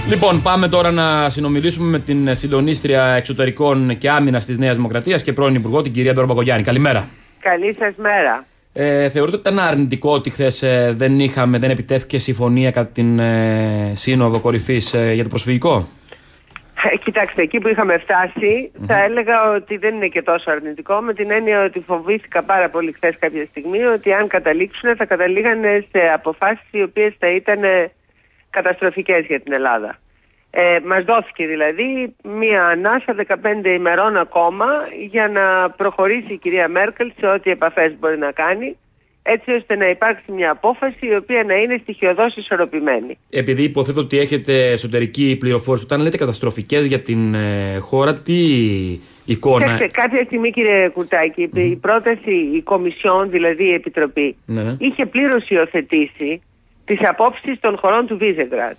Λοιπόν, πάμε τώρα να συνομιλήσουμε με την συντονίστρια εξωτερικών και άμυνας της Νέας Δημοκρατίας και πρώην Υπουργό, την κυρία Ντόρα Μπακογιάννη. Καλημέρα. Καλή σας μέρα. Θεωρείτε ότι ήταν αρνητικό ότι χθες δεν επιτέθηκε συμφωνία κατά την Σύνοδο Κορυφής για το προσφυγικό? Κοιτάξτε, εκεί που είχαμε φτάσει, θα έλεγα ότι δεν είναι και τόσο αρνητικό, με την έννοια ότι φοβήθηκα πάρα πολύ χθες κάποια στιγμή ότι αν καταλήξουν θα καταλήγανε σε αποφάσεις οι οποίες θα ήταν καταστροφικές για την Ελλάδα. Μας δόθηκε δηλαδή μία ανάσα 15 ημερών ακόμα για να προχωρήσει η κυρία Μέρκελ σε ό,τι επαφές μπορεί να κάνει, έτσι ώστε να υπάρξει μια απόφαση η οποία να είναι στοιχειωδώς ισορροπημένη. Επειδή υποθέτω ότι έχετε εσωτερική πληροφόρηση, όταν λέτε καταστροφικές για την χώρα, τι εικόνα? Κάποια στιγμή, κύριε Κουρτάκη, η πρόταση, η Κομισιόν, δηλαδή η Επιτροπή, είχε πλήρως υιοθετήσει τις απόψεις των χωρών του Βίζεγκραντ.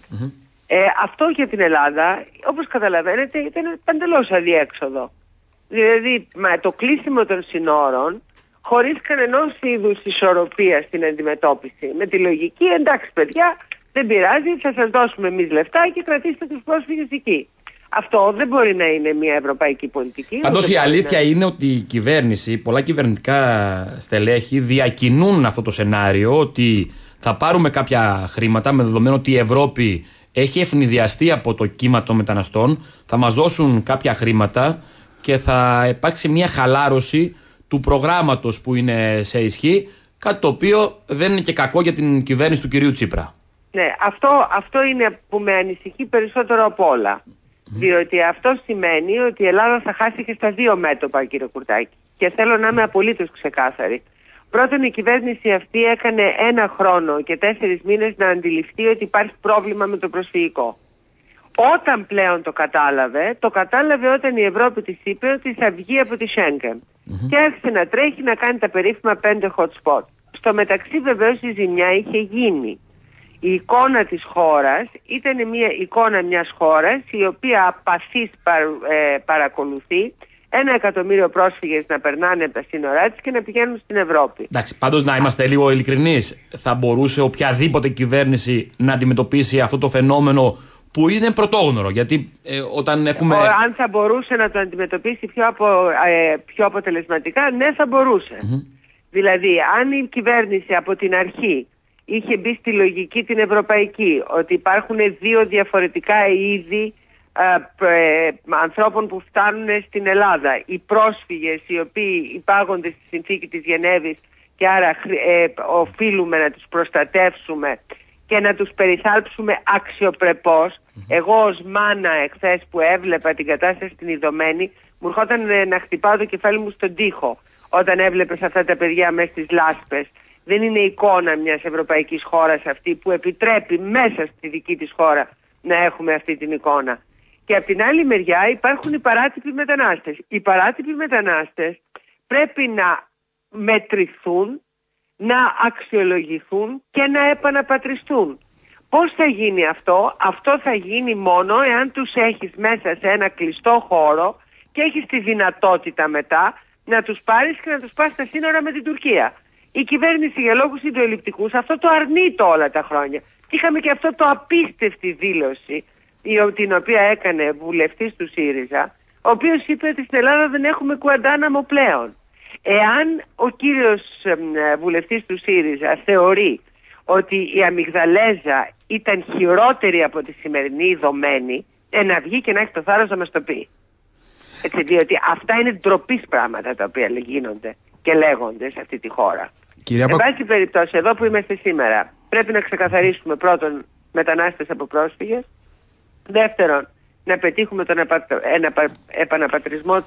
Αυτό για την Ελλάδα, όπως καταλαβαίνετε, ήταν παντελώς αδιέξοδο. Δηλαδή, το κλείσιμο των συνόρων, χωρίς κανενός είδους ισορροπία στην αντιμετώπιση. Με τη λογική, εντάξει παιδιά, δεν πειράζει, θα σας δώσουμε εμείς λεφτά και κρατήστε τους πρόσφυγες εκεί. Αυτό δεν μπορεί να είναι μια ευρωπαϊκή πολιτική. Πάντως η αλήθεια είναι ότι η κυβέρνηση, πολλά κυβερνητικά στελέχη διακινούν αυτό το σενάριο, ότι θα πάρουμε κάποια χρήματα, με δεδομένο ότι η Ευρώπη έχει ευνηδιαστεί από το κύμα των μεταναστών, θα μας δώσουν κάποια χρήματα και θα υπάρξει μια χαλάρωση του προγράμματος που είναι σε ισχύ, κάτι το οποίο δεν είναι και κακό για την κυβέρνηση του κυρίου Τσίπρα. Ναι, αυτό είναι που με ανησυχεί περισσότερο από όλα. Διότι αυτό σημαίνει ότι η Ελλάδα θα χάσει και στα δύο μέτωπα, κύριε Κουρτάκη. Και θέλω να είμαι απολύτως ξεκάθαρη. Πρώτον, η κυβέρνηση αυτή έκανε 1 χρόνο και 4 μήνες να αντιληφθεί ότι υπάρχει πρόβλημα με το προσφυγικό. Όταν πλέον το κατάλαβε όταν η Ευρώπη της είπε ότι θα βγει από τη Σέγγεν. Και άρχισε να τρέχει να κάνει τα περίφημα 5 hot spot. Στο μεταξύ βεβαίως η ζημιά είχε γίνει. Η εικόνα της χώρας ήταν μια εικόνα μιας χώρας η οποία απαθής παρακολουθεί 1 εκατομμύριο πρόσφυγες να περνάνε από τα σύνορά της και να πηγαίνουν στην Ευρώπη. Εντάξει, πάντως να είμαστε λίγο ειλικρινείς, θα μπορούσε οποιαδήποτε κυβέρνηση να αντιμετωπίσει αυτό το φαινόμενο που είναι πρωτόγνωρο? Γιατί όταν έχουμε... Αν θα μπορούσε να το αντιμετωπίσει πιο αποτελεσματικά, ναι, θα μπορούσε. Δηλαδή, αν η κυβέρνηση από την αρχή είχε μπει στη λογική την ευρωπαϊκή, ότι υπάρχουν 2 διαφορετικά είδη ανθρώπων που φτάνουν στην Ελλάδα. Οι πρόσφυγες οι οποίοι υπάγονται στη συνθήκη της Γενέβης και άρα οφείλουμε να τους προστατεύσουμε και να τους περιθάλψουμε αξιοπρεπώς. Εγώ ως μάνα εχθές που έβλεπα την κατάσταση στην Ιδωμένη, μου ερχόταν να χτυπάω το κεφάλι μου στον τοίχο όταν έβλεπες αυτά τα παιδιά μέσα στις λάσπες. Δεν είναι εικόνα μιας ευρωπαϊκής χώρας αυτή που επιτρέπει μέσα στη δική της χώρα να έχουμε αυτή την εικόνα. Και από την άλλη μεριά υπάρχουν οι παράτυποι μετανάστες. Οι παράτυποι μετανάστες πρέπει να μετρηθούν, να αξιολογηθούν και να επαναπατριστούν. Πώς θα γίνει αυτό? Αυτό θα γίνει μόνο εάν τους έχεις μέσα σε ένα κλειστό χώρο και έχεις τη δυνατότητα μετά να τους πάρεις και να τους πας στα σύνορα με την Τουρκία. Η κυβέρνηση για λόγους ιδεολειπτικούς αυτό το αρνείται όλα τα χρόνια. Και είχαμε και αυτό το απίστευτη δήλωση την οποία έκανε βουλευτής του ΣΥΡΙΖΑ, ο οποίος είπε ότι στην Ελλάδα δεν έχουμε Κουαντάναμο πλέον. Εάν ο κύριος βουλευτής του ΣΥΡΙΖΑ θεωρεί ότι η αμυγδαλέζα ήταν χειρότερη από τη σημερινή Ιδωμένη, να βγει και να έχει το θάρρος να μας το πει. Έτσι, διότι αυτά είναι ντροπής πράγματα τα οποία γίνονται και λέγονται σε αυτή τη χώρα. Εν πάση περιπτώσει, εδώ που είμαστε σήμερα, πρέπει να ξεκαθαρίσουμε πρώτον μετανάστες από πρόσφυγες. Δεύτερον, να πετύχουμε τον επαναπατρισμό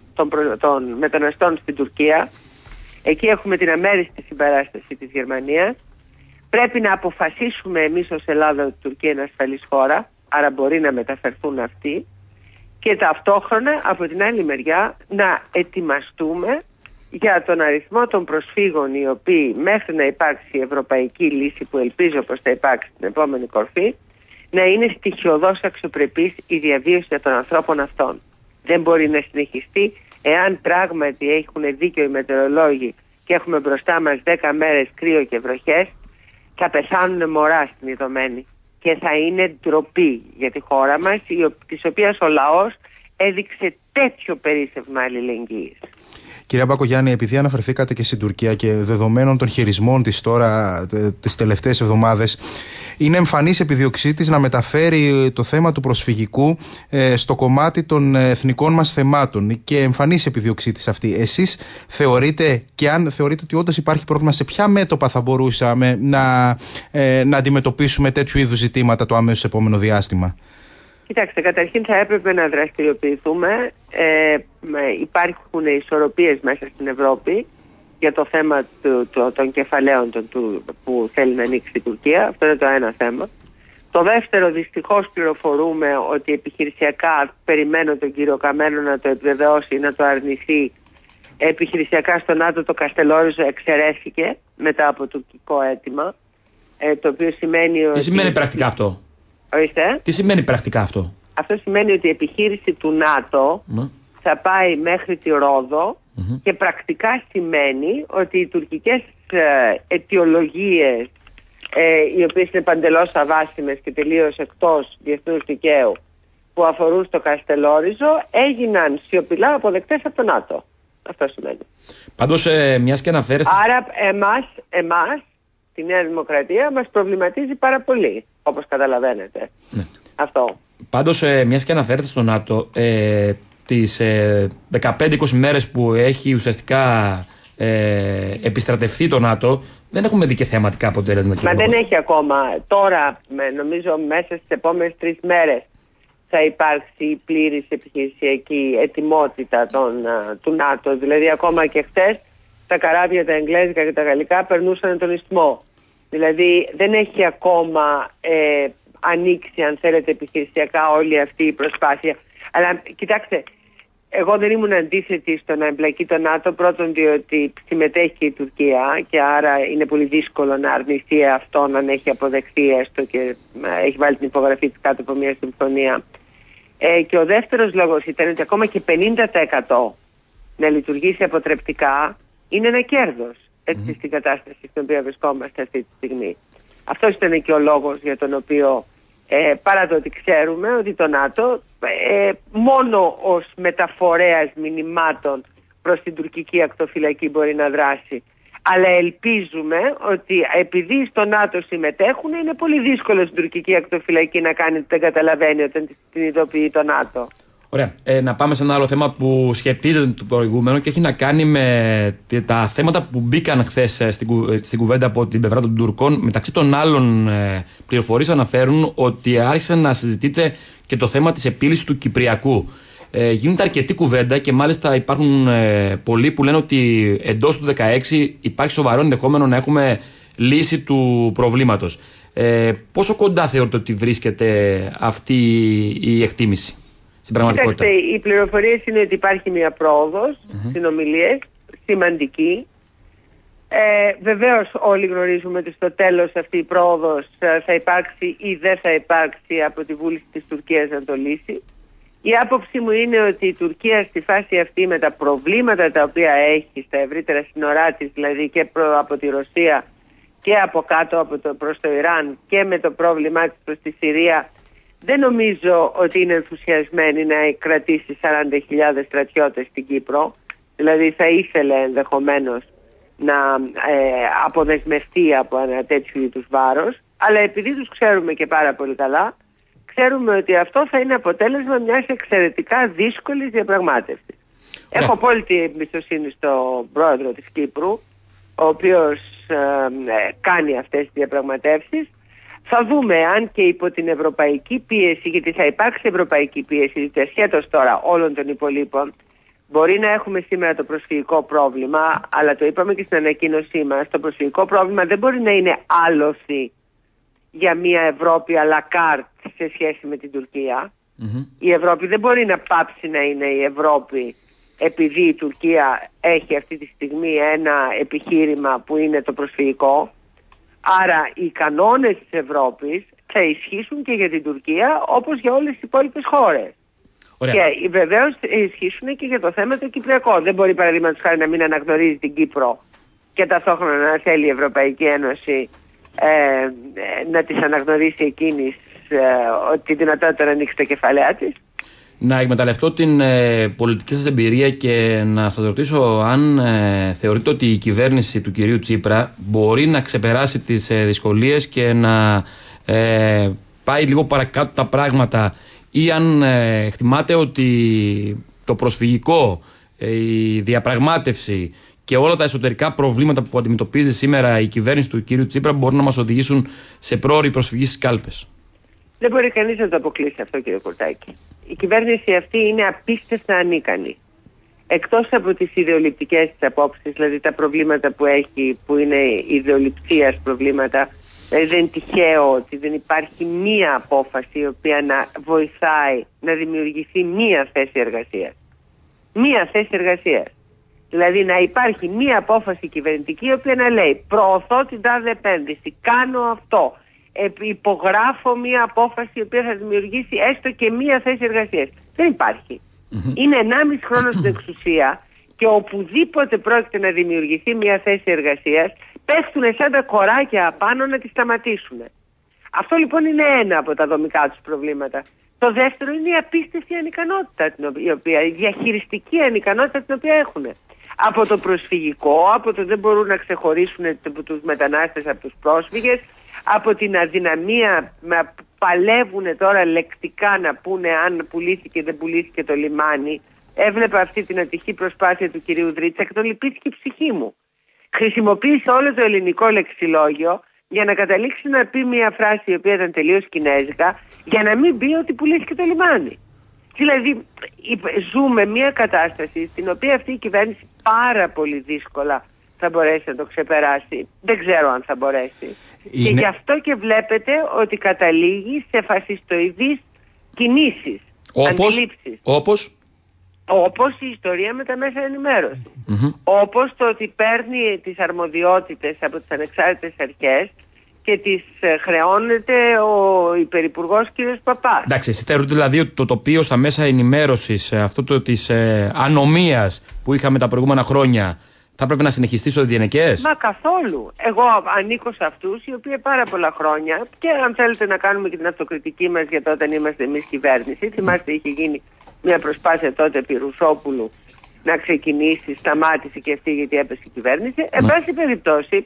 των μεταναστών στην Τουρκία. Εκεί έχουμε την αμέριστη συμπαράσταση της Γερμανίας. Πρέπει να αποφασίσουμε εμείς ως Ελλάδα ότι η Τουρκία είναι ασφαλής χώρα, άρα μπορεί να μεταφερθούν αυτοί. Και ταυτόχρονα, από την άλλη μεριά, να ετοιμαστούμε για τον αριθμό των προσφύγων οι οποίοι μέχρι να υπάρξει η ευρωπαϊκή λύση που ελπίζω πως θα υπάρξει την επόμενη κορφή, να είναι στοιχειωδώς αξιοπρεπής η διαβίωση των ανθρώπων αυτών. Δεν μπορεί να συνεχιστεί εάν πράγματι έχουν δίκιο οι μετεωρολόγοι και έχουμε μπροστά μας 10 μέρες κρύο και βροχές, θα πεθάνουν μωρά στην Ιδωμένη. και θα είναι ντροπή για τη χώρα μας, της οποίας ο λαός έδειξε τέτοιο περίσσευμα αλληλεγγύης. Κυρία Μπακογιάννη, επειδή αναφερθήκατε και στην Τουρκία και δεδομένων των χειρισμών της τώρα τις τελευταίες εβδομάδες, είναι εμφανής επιδίωξή της να μεταφέρει το θέμα του προσφυγικού στο κομμάτι των εθνικών μας θεμάτων και εμφανής επιδίωξή της αυτή. Εσείς θεωρείτε, και αν θεωρείτε ότι όντως υπάρχει πρόβλημα, σε ποια μέτωπα θα μπορούσαμε να αντιμετωπίσουμε τέτοιου είδους ζητήματα το αμέσως επόμενο διάστημα? Κοιτάξτε, καταρχήν θα έπρεπε να δραστηριοποιηθούμε. Υπάρχουν ισορροπίες μέσα στην Ευρώπη για το θέμα των κεφαλαίων που θέλει να ανοίξει η Τουρκία. Αυτό είναι το ένα θέμα. Το δεύτερο, δυστυχώς πληροφορούμε ότι επιχειρησιακά, περιμένω τον κύριο Καμένο να το επιβεβαιώσει ή να το αρνηθεί, επιχειρησιακά στο ΝΑΤΟ το Καστελόριζο εξαιρέθηκε μετά από τουρκικό αίτημα, το οποίο σημαίνει ότι... Τι σημαίνει πρακτικά αυτό? Ορίστε. Τι σημαίνει πρακτικά αυτό? Αυτό σημαίνει ότι η επιχείρηση του ΝΑΤΟ θα πάει μέχρι τη Ρόδο και πρακτικά σημαίνει ότι οι τουρκικές αιτιολογίες, οι οποίες είναι παντελώς αβάσιμες και τελείως εκτός διεθνούς δικαίου, που αφορούν στο Καστελόριζο, έγιναν σιωπηλά αποδεκτές από το ΝΑΤΟ. Αυτό σημαίνει. Πάντως, μιας και αναφέρεστε... Άρα εμάς, τη Νέα Δημοκρατία, μας προβληματίζει πάρα πολύ, όπως καταλαβαίνετε. Ναι. Αυτό. Πάντως, μιας και αναφέρεται στο ΝΑΤΟ, τις 15-20 μέρες που έχει ουσιαστικά επιστρατευτεί το ΝΑΤΟ, δεν έχουμε δει και θεματικά αποτέλεσματα. Μα δεν έχει ακόμα. Τώρα, νομίζω μέσα στις επόμενες 3 μέρες θα υπάρξει πλήρης επιχειρησιακή ετοιμότητα του ΝΑΤΟ. Δηλαδή, ακόμα και χτες τα καράβια, τα εγγλέζικα και τα γαλλικά περνούσαν τον Ισθμό. Δηλαδή, δεν έχει ακόμα ανοίξει, αν θέλετε, επιχειρησιακά όλη αυτή η προσπάθεια. Αλλά κοιτάξτε, εγώ δεν ήμουν αντίθετη στο να εμπλακεί το ΝΑΤΟ, πρώτον διότι συμμετέχει και η Τουρκία και άρα είναι πολύ δύσκολο να αρνηθεί αυτόν αν έχει αποδεχθεί έστω και έχει βάλει την υπογραφή της κάτω από μια συμφωνία. Και ο δεύτερος λόγος ήταν ότι ακόμα και 50% να λειτουργήσει αποτρεπτικά είναι ένα κέρδος στην κατάσταση στην οποία βρισκόμαστε αυτή τη στιγμή. Αυτός ήταν και ο λόγος για τον οποίο παρά το ότι ξέρουμε ότι το ΝΑΤΟ μόνο ως μεταφορέας μηνυμάτων προς την τουρκική ακτοφυλακή μπορεί να δράσει. Αλλά ελπίζουμε ότι επειδή στο ΝΑΤΟ συμμετέχουν, είναι πολύ δύσκολο στην τουρκική ακτοφυλακή να κάνει ότι δεν καταλαβαίνει όταν την ειδοποιεί το ΝΑΤΟ. Ωραία. Να πάμε σε ένα άλλο θέμα που σχετίζεται με το προηγούμενο και έχει να κάνει με τα θέματα που μπήκαν χθες στην κουβέντα από την πλευρά των Τουρκών. Μεταξύ των άλλων, πληροφορίες αναφέρουν ότι άρχισε να συζητείται και το θέμα της επίλυσης του Κυπριακού. Γίνεται αρκετή κουβέντα και μάλιστα υπάρχουν πολλοί που λένε ότι εντός του 2016 υπάρχει σοβαρό ενδεχόμενο να έχουμε λύση του προβλήματος. Πόσο κοντά θεωρείτε ότι βρίσκεται αυτή η εκτίμηση στην πραγματικότητα? Κοιτάξτε, οι πληροφορίες είναι ότι υπάρχει μια πρόοδος, συνομιλίες, σημαντική. Βεβαίως όλοι γνωρίζουμε ότι στο τέλος αυτή η πρόοδος θα υπάρξει ή δεν θα υπάρξει από τη βούληση της Τουρκίας να το λύσει. Η άποψή μου είναι ότι η Τουρκία στη φάση αυτή με τα προβλήματα τα οποία έχει στα ευρύτερα σύνορά της, δηλαδή και από τη Ρωσία και από κάτω προς το Ιράν και με το πρόβλημά της προς τη Συρία, δεν νομίζω ότι είναι ενθουσιασμένη να κρατήσει 40.000 στρατιώτες στην Κύπρο. Δηλαδή θα ήθελε ενδεχομένως να αποδεσμευτεί από ένα τέτοιο είδους βάρος. Αλλά επειδή τους ξέρουμε και πάρα πολύ καλά, ξέρουμε ότι αυτό θα είναι αποτέλεσμα μιας εξαιρετικά δύσκολης διαπραγμάτευσης. Έχω απόλυτη εμπιστοσύνη στον πρόεδρο της Κύπρου, ο οποίος κάνει αυτές τις διαπραγματεύσεις. Θα δούμε αν και υπό την ευρωπαϊκή πίεση, γιατί θα υπάρξει ευρωπαϊκή πίεση, ασχέτως τώρα όλων των υπολείπων, μπορεί να έχουμε σήμερα το προσφυγικό πρόβλημα, αλλά το είπαμε και στην ανακοίνωσή μας, το προσφυγικό πρόβλημα δεν μπορεί να είναι άλοθη για μια Ευρώπη à la carte σε σχέση με την Τουρκία. Η Ευρώπη δεν μπορεί να πάψει να είναι η Ευρώπη επειδή η Τουρκία έχει αυτή τη στιγμή ένα επιχείρημα που είναι το προσφυγικό. Άρα οι κανόνες της Ευρώπης θα ισχύσουν και για την Τουρκία όπως για όλες τις υπόλοιπες χώρες. Ωραία. Και βεβαίως ισχύσουν και για το θέμα το κυπριακό. Δεν μπορεί παραδείγματος χάρη να μην αναγνωρίζει την Κύπρο και ταυτόχρονα να θέλει η Ευρωπαϊκή Ένωση να τις αναγνωρίσει εκείνης τη δυνατότητα να ανοίξει τα κεφαλαία της. Να εκμεταλλευτώ την πολιτική σας εμπειρία και να σας ρωτήσω αν θεωρείτε ότι η κυβέρνηση του κυρίου Τσίπρα μπορεί να ξεπεράσει τις δυσκολίες και να πάει λίγο παρακάτω τα πράγματα, ή αν εκτιμάτε ότι το προσφυγικό, η διαπραγμάτευση και όλα τα εσωτερικά προβλήματα που αντιμετωπίζει σήμερα η κυβέρνηση του κυρίου Τσίπρα μπορούν να μας οδηγήσουν σε πρόωρη προσφυγή στις κάλπες. Δεν μπορεί κανείς να το αποκλείσει αυτό, κύριε Κουρτάκη. Η κυβέρνηση αυτή είναι απίστευτα ανίκανη. Εκτός από τις ιδεολειπτικές της απόψεις, δηλαδή τα προβλήματα που έχει, που είναι ιδεολειψίας προβλήματα, δηλαδή δεν είναι τυχαίο ότι δεν υπάρχει μία απόφαση η οποία να βοηθάει να δημιουργηθεί μία θέση εργασίας. Μία θέση εργασίας. Δηλαδή να υπάρχει μία απόφαση κυβερνητική η οποία να λέει προωθώ την τάδε επένδυση, κάνω αυτό, υπογράφω μία απόφαση η οποία θα δημιουργήσει έστω και μία θέση εργασίας. Δεν υπάρχει. Είναι 1,5 χρόνο στην εξουσία και οπουδήποτε πρόκειται να δημιουργηθεί μία θέση εργασίας πέφτουν σαν τα κοράκια απάνω να τη σταματήσουν. Αυτό λοιπόν είναι ένα από τα δομικά τους προβλήματα. Το δεύτερο είναι η απίστευτη ανικανότητα, η διαχειριστική ανικανότητα την οποία έχουν. Από το προσφυγικό, από το δεν μπορούν να ξεχωρίσουν τους μετανάστες από τους πρόσφυγες, από την αδυναμία να παλεύουν τώρα λεκτικά να πούνε αν πουλήθηκε ή δεν πουλήθηκε το λιμάνι. Έβλεπα αυτή την ατυχή προσπάθεια του κυρίου Δρίτσα και τον λυπήθηκε η ψυχή μου. Χρησιμοποίησε όλο το ελληνικό λεξιλόγιο για να καταλήξει να πει μια φράση η οποία ήταν τελείως κινέζικα, για να μην πει ότι πουλήθηκε το λιμάνι. Δηλαδή ζούμε μια κατάσταση στην οποία αυτή η κυβέρνηση πάρα πολύ δύσκολα θα μπορέσει να το ξεπεράσει. Δεν ξέρω αν θα μπορέσει. Και γι' αυτό και βλέπετε ότι καταλήγει σε φασιστοειδείς κινήσεις, αντιλήψεις. Όπως η ιστορία με τα μέσα ενημέρωση. Όπως το ότι παίρνει τις αρμοδιότητες από τις ανεξάρτητες αρχές και τις χρεώνεται ο υπερυπουργός κ. Παπάς. Εντάξει, εσύ θεωρείτε δηλαδή ότι το τοπίο στα μέσα ενημέρωσης, αυτό της ανομίας που είχαμε τα προηγούμενα χρόνια, θα πρέπει να συνεχιστεί στο διενεκές? Μα καθόλου. Εγώ ανήκω σε αυτούς οι οποίοι πάρα πολλά χρόνια, και αν θέλετε να κάνουμε και την αυτοκριτική μας για το όταν είμαστε εμείς κυβέρνηση, θυμάστε είχε γίνει μια προσπάθεια τότε επί Ρουσόπουλου να ξεκινήσει, σταμάτησε και αυτή γιατί έπεσε η κυβέρνηση. Εν πάση περιπτώσει,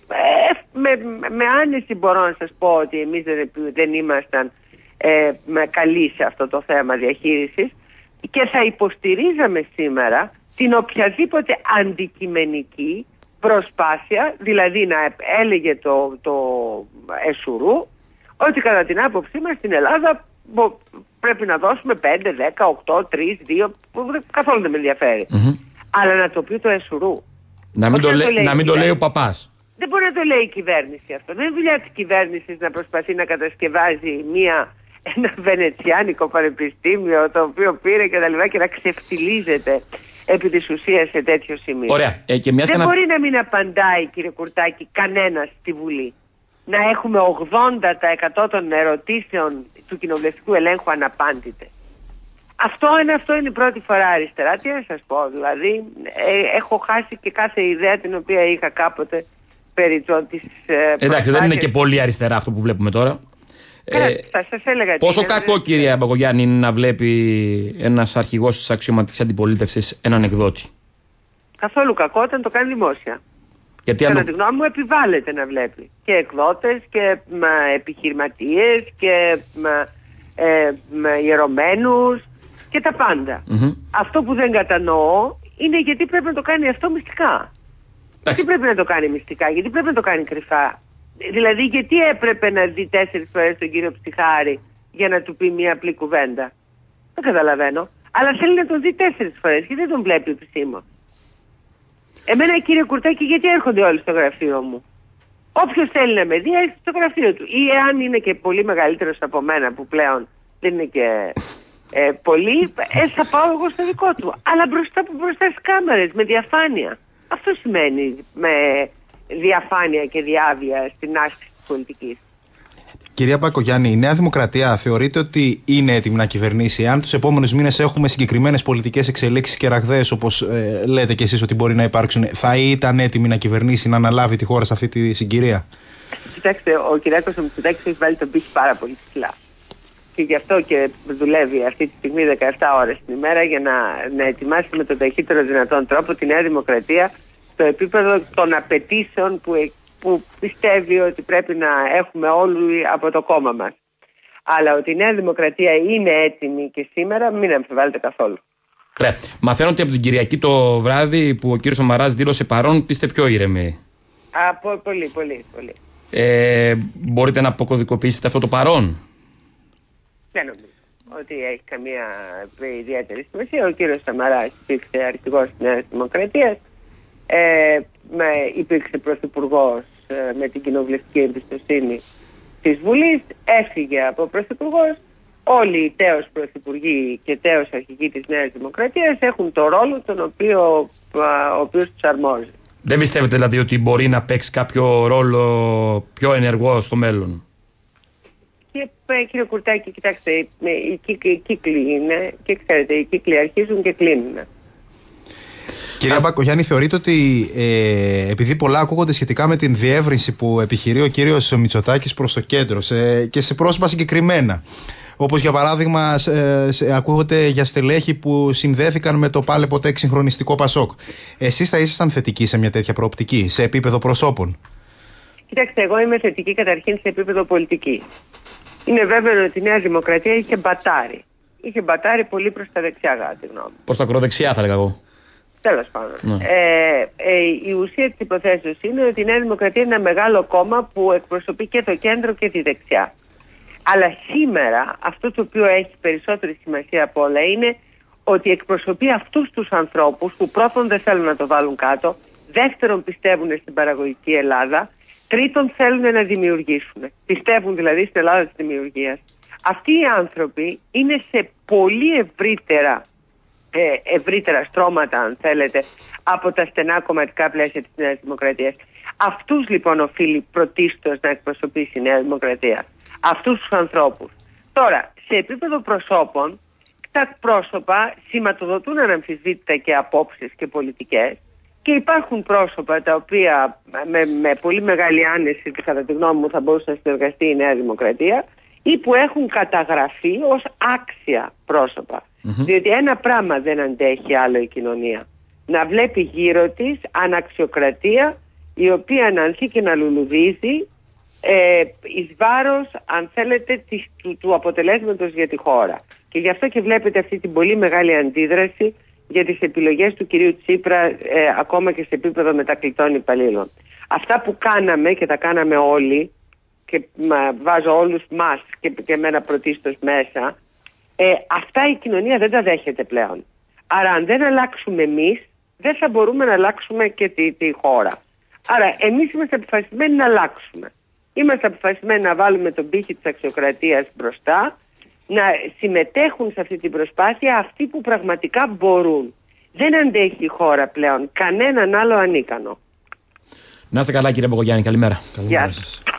με άνεση μπορώ να σας πω ότι εμείς δεν ήμασταν καλοί σε αυτό το θέμα διαχείρισης και θα υποστηρίζαμε σήμερα την οποιαδήποτε αντικειμενική προσπάθεια, δηλαδή να έλεγε το Εσουρού ότι κατά την άποψή μας στην Ελλάδα πρέπει να δώσουμε 5, 10, 8, 3, 2, που καθόλου δεν με ενδιαφέρει. Αλλά να το πει το Εσουρού. Να μην το λέει ο Παπάς. Δεν μπορεί να το λέει η κυβέρνηση αυτό. Δεν είναι δουλειά της κυβέρνησης να προσπαθεί να κατασκευάζει ένα βενετσιάνικο πανεπιστήμιο το οποίο πήρε και να ξεφτιλίζεται επί της ουσίας σε τέτοιο σημείο. Ωραία. Δεν μπορεί να μην απαντάει, κύριε Κουρτάκη, κανένας στη Βουλή. Να έχουμε 80% των ερωτήσεων του κοινοβουλευτικού ελέγχου αναπάντητε. Αυτό είναι η πρώτη φορά αριστερά. Τι να σας πω, δηλαδή έχω χάσει και κάθε ιδέα την οποία είχα κάποτε περί της εντάξει, δεν είναι και πολύ αριστερά αυτό που βλέπουμε τώρα. Θα σας έλεγα πόσο κακό, κυρία Μπακογιάννη, είναι να βλέπει ένας αρχηγός της αξιωματικής αντιπολίτευσης έναν εκδότη? Καθόλου κακό όταν το κάνει δημόσια. Κατά τη γνώμη μου επιβάλλεται να βλέπει και εκδότες και επιχειρηματίες και ιερωμένους και τα πάντα. Αυτό που δεν κατανοώ είναι γιατί πρέπει να το κάνει αυτό μυστικά. Γιατί πρέπει να το κάνει μυστικά, γιατί πρέπει να το κάνει κρυφά. Δηλαδή γιατί έπρεπε να δει 4 φορές τον κύριο Ψιχάρη για να του πει μια απλή κουβέντα? Δεν καταλαβαίνω. Αλλά θέλει να τον δει 4 φορές γιατί δεν τον βλέπει επισήμως. Εμένα, κύριε Κουρτάκη, γιατί έρχονται όλοι στο γραφείο μου? Όποιος θέλει να με δει έρχεται στο γραφείο του. Ή εάν είναι και πολύ μεγαλύτερος από μένα, που πλέον δεν είναι και πολύ, θα πάω εγώ στο δικό του. Αλλά μπροστά στις κάμερες, με διαφάνεια. Αυτό σημαίνει με διαφάνεια και διάβια στην άσκηση της πολιτικής. Κυρία Μπακογιάννη, η Νέα Δημοκρατία θεωρείτε ότι είναι έτοιμη να κυβερνήσει? Αν τους επόμενους μήνες έχουμε συγκεκριμένες πολιτικές εξελίξεις και ραγδαίες, όπως λέτε κι εσείς ότι μπορεί να υπάρξουν, θα ήταν έτοιμη να κυβερνήσει, να αναλάβει τη χώρα σε αυτή τη συγκυρία? Κοιτάξτε, ο Κυριάκος Μητσοτάκης έχει βάλει τον πύχη πάρα πολύ ψηλά. Και γι' αυτό και δουλεύει αυτή τη στιγμή 17 ώρες την ημέρα για να ετοιμάσει με τον ταχύτερο δυνατόν τρόπο τη Νέα Δημοκρατία στο επίπεδο των απαιτήσεων που πιστεύει ότι πρέπει να έχουμε όλοι από το κόμμα μας. Αλλά ότι η Νέα Δημοκρατία είναι έτοιμη και σήμερα, μην αμφιβάλλετε καθόλου. Ρε, μαθαίνω ότι από την Κυριακή το βράδυ που ο κύριος Σαμαράς δήλωσε παρόν, είστε πιο ήρεμοι. Πολύ, πολύ, πολύ. Μπορείτε να αποκωδικοποιήσετε αυτό το παρόν? Δεν νομίζω ότι έχει καμία ιδιαίτερη σημασία. Ο κύριος Σαμαράς υπήρξε αρχηγός της Νέας Δημοκρατίας, υπήρξε πρωθυπουργός με την κοινοβουλευτική εμπιστοσύνη της Βουλής, έφυγε από πρωθυπουργός. Όλοι οι τέως πρωθυπουργοί και τέως αρχηγοί της Νέας Δημοκρατίας έχουν το ρόλο τον οποίο ο οποίος τους αρμόζει. Δεν πιστεύετε δηλαδή ότι μπορεί να παίξει κάποιο ρόλο πιο ενεργό στο μέλλον? Κύριε Κουρτάκη, κοιτάξτε, οι κύκλοι είναι και ξέρετε, οι κύκλοι αρχίζουν και κλείνουν. Κυρία Μπακογιάννη, θεωρείτε ότι επειδή πολλά ακούγονται σχετικά με την διεύρυνση που επιχειρεί ο κύριος Μητσοτάκης προς το κέντρο και σε πρόσωπα συγκεκριμένα, όπως για παράδειγμα ακούγονται για στελέχη που συνδέθηκαν με το πάλε ποτέ εξυγχρονιστικό Πασόκ, εσείς θα ήσασταν θετικοί σε μια τέτοια προοπτική, σε επίπεδο προσώπων? Κοιτάξτε, εγώ είμαι θετική καταρχήν σε επίπεδο πολιτική. Είναι βέβαιο ότι η Νέα Δημοκρατία είχε μπατάρει. Είχε μπατάρει πολύ προς τα δεξιά, κατά τη γνώμη μου. Προς τα ακροδεξιά, θα λέγα εγώ. Τέλος πάντων. Η ουσία της υποθέσεως είναι ότι η Νέα Δημοκρατία είναι ένα μεγάλο κόμμα που εκπροσωπεί και το κέντρο και τη δεξιά. Αλλά σήμερα αυτό το οποίο έχει περισσότερη σημασία από όλα είναι ότι εκπροσωπεί αυτούς τους ανθρώπους που πρώτον δεν θέλουν να το βάλουν κάτω, δεύτερον πιστεύουν στην παραγωγική Ελλάδα, τρίτον θέλουν να δημιουργήσουν. Πιστεύουν δηλαδή στην Ελλάδα της δημιουργίας. Αυτοί οι άνθρωποι είναι σε πολύ ευρύτερα στρώματα, αν θέλετε, από τα στενά κομματικά πλαίσια της Νέας Δημοκρατίας. Αυτούς λοιπόν οφείλει πρωτίστως να εκπροσωπήσει η Νέα Δημοκρατία. Αυτούς τους ανθρώπους. Τώρα, σε επίπεδο προσώπων, τα πρόσωπα σηματοδοτούν αναμφισβήτητα και απόψεις και πολιτικές και υπάρχουν πρόσωπα τα οποία με πολύ μεγάλη άνεση, κατά τη γνώμη μου, θα μπορούσε να συνεργαστεί η Νέα Δημοκρατία ή που έχουν καταγραφεί ως άξια πρόσωπα. Διότι ένα πράγμα δεν αντέχει άλλο η κοινωνία. Να βλέπει γύρω της αναξιοκρατία η οποία να ανθεί και να λουλουδίζει εις βάρος, αν θέλετε, του αποτελέσματος για τη χώρα. Και γι' αυτό και βλέπετε αυτή την πολύ μεγάλη αντίδραση για τις επιλογές του κυρίου Τσίπρα ακόμα και σε επίπεδο μετακλητών υπαλλήλων. Αυτά που κάναμε και τα κάναμε όλοι και βάζω όλους μας και εμένα πρωτίστως μέσα, αυτά η κοινωνία δεν τα δέχεται πλέον. Άρα αν δεν αλλάξουμε εμείς, δεν θα μπορούμε να αλλάξουμε και τη χώρα. Άρα εμείς είμαστε αποφασισμένοι να αλλάξουμε. Είμαστε αποφασισμένοι να βάλουμε τον πύχη της αξιοκρατίας μπροστά, να συμμετέχουν σε αυτή την προσπάθεια αυτοί που πραγματικά μπορούν. Δεν αντέχει η χώρα πλέον κανέναν άλλο ανίκανο. Να είστε καλά, κύριε Μπακογιάννη, καλημέρα. Γεια σας.